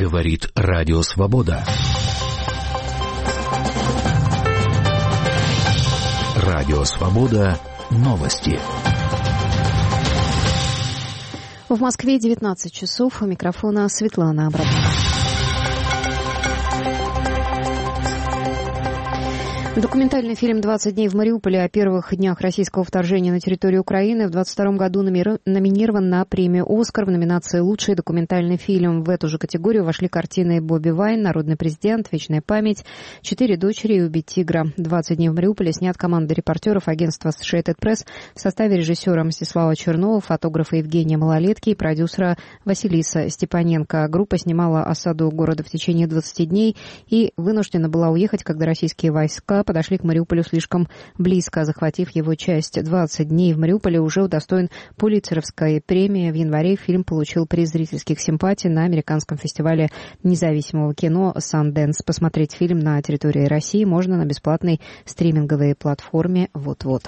Говорит Радио Свобода. Радио Свобода. Новости. В Москве 19 часов. У микрофона Светлана Абрамова. Документальный фильм «20 дней в Мариуполе» о первых днях российского вторжения на территорию Украины в 2022 году номинирован на премию «Оскар» в номинации «Лучший документальный фильм». В эту же категорию вошли картины Бобби Вайн, «Народный президент», «Вечная память», «Четыре дочери» и «Убить тигра». «20 дней в Мариуполе» снят командой репортеров агентства Associated Press в составе режиссера Мстислава Чернова, фотографа Евгения Малолетки и продюсера Василиса Степаненко. Группа снимала осаду города в течение 20 дней и вынуждена была уехать, когда российские войска подошли к Мариуполю слишком близко, захватив его часть. 20 дней в Мариуполе уже удостоен Пулитцеровской премии. В январе фильм получил приз зрительских симпатий на американском фестивале независимого кино «Санденс». Посмотреть фильм на территории России можно на бесплатной стриминговой платформе «Вот-вот».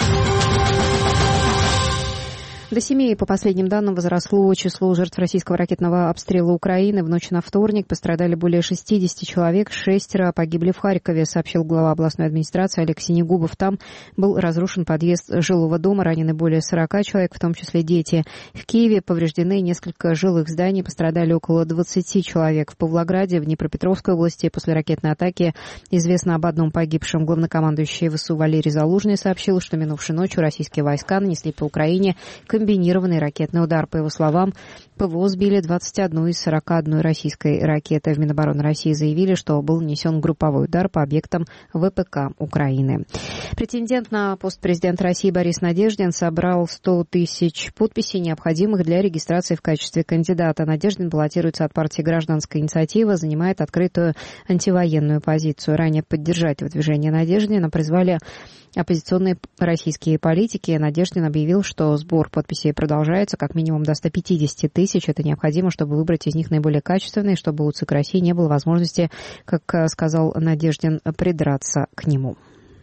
До 7, по последним данным, возросло число жертв российского ракетного обстрела Украины. В ночь на вторник пострадали более 60 человек, 6 погибли в Харькове, сообщил глава областной администрации Алексей Негубов. Там был разрушен подъезд жилого дома, ранены более 40 человек, в том числе дети. В Киеве повреждены несколько жилых зданий, пострадали около 20 человек. В Павлограде, в Днепропетровской области после ракетной атаки известно об одном погибшем. Главнокомандующий ВСУ Валерий Залужный сообщил, что минувшей ночью российские войска нанесли по Украине комбинированный ракетный удар. По его словам, ПВО сбили 21 из 41 российской ракеты. В Минобороны России заявили, что был нанесен групповой удар по объектам ВПК Украины. Претендент на пост президента России Борис Надеждин собрал 100 тысяч подписей, необходимых для регистрации в качестве кандидата. Надеждин баллотируется от партии «Гражданская инициатива», занимает открытую антивоенную позицию. Ранее поддержать выдвижение Надеждина призвали оппозиционные российские политики. Надеждин объявил, что сбор подписей продолжается как минимум до 150 тысяч. Это необходимо, чтобы выбрать из них наиболее качественные, чтобы у ЦИК России не было возможности, как сказал Надеждин, придраться к нему.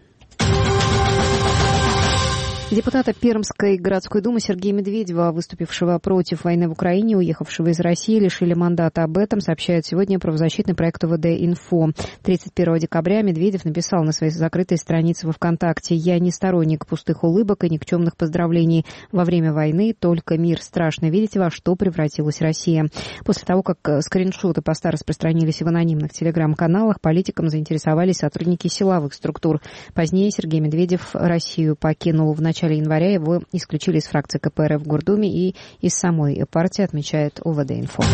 Депутата Пермской городской думы Сергея Медведева, выступившего против войны в Украине, уехавшего из России, лишили мандата. Об этом сообщает сегодня правозащитный проект УВД-Инфо. 31 декабря Медведев написал на своей закрытой странице во ВКонтакте: «Я не сторонник пустых улыбок и никчемных поздравлений. Во время войны только мир. Страшно видеть, во что превратилась Россия». После того, как скриншоты поста распространились в анонимных телеграм-каналах, политиком заинтересовались сотрудники силовых структур. Позднее Сергей Медведев Россию покинул. В начале января его исключили из фракции КПРФ в Гордуме и из самой партии, отмечает УВД-Инфо.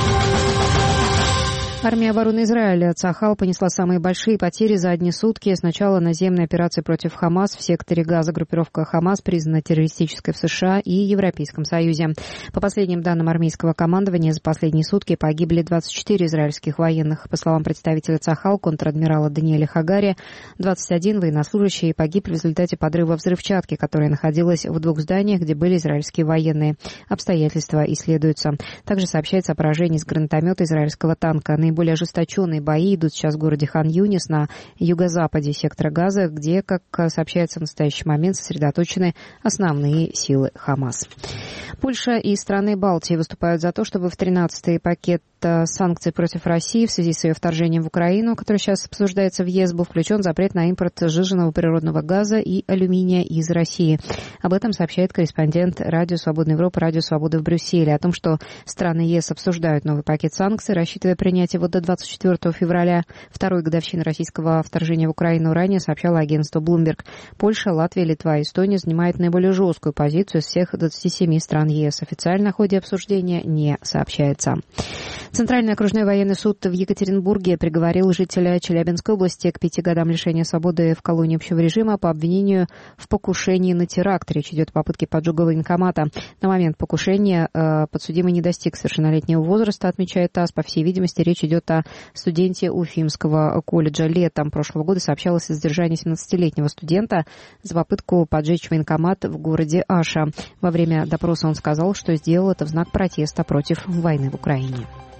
Армия обороны Израиля Цахал понесла самые большие потери за одни сутки с начала наземной операции против Хамас в секторе Газа. Группировка Хамас признана террористической в США и Европейском Союзе. По последним данным армейского командования, за последние сутки погибли 24 израильских военных. По словам представителя Цахал, контр-адмирала Даниэля Хагари, 21 военнослужащие погибли в результате подрыва взрывчатки, которая находилась в 2 зданиях, где были израильские военные. Обстоятельства исследуются. Также сообщается о поражении с гранатомета израильского танка. Наиболее ожесточенные бои идут сейчас в городе Хан-Юнис на юго-западе сектора Газа, где, как сообщается в настоящий момент, сосредоточены основные силы Хамас. Польша и страны Балтии выступают за то, чтобы в 13-й пакет санкций против России в связи с ее вторжением в Украину, который сейчас обсуждается в ЕС, был включен запрет на импорт сжиженного природного газа и алюминия из России. Об этом сообщает корреспондент Радио Свобода Европы, Радио Свобода в Брюсселе, о том, что страны ЕС обсуждают новый пакет санкций, рассчитывая принять его до 24 февраля, второй годовщины российского вторжения в Украину. Ранее сообщало агентство Bloomberg. Польша, Латвия, Литва и Эстония занимают наиболее жесткую позицию из всех 27 стран ЕС. Официально о ходе обсуждения не сообщается. Центральный окружной военный суд в Екатеринбурге приговорил жителя Челябинской области к 5 годам лишения свободы в колонии общего режима по обвинению в покушении на теракт. Речь идет о попытке поджога военкомата. На момент покушения подсудимый не достиг совершеннолетнего возраста, отмечает ТАСС. По всей видимости, речь идет о студенте Уфимского колледжа. Летом прошлого года сообщалось о задержании 17-летнего студента за попытку поджечь военкомат в городе Аша. Во время допроса он сказал, что сделал это в знак протеста против войны в Украине.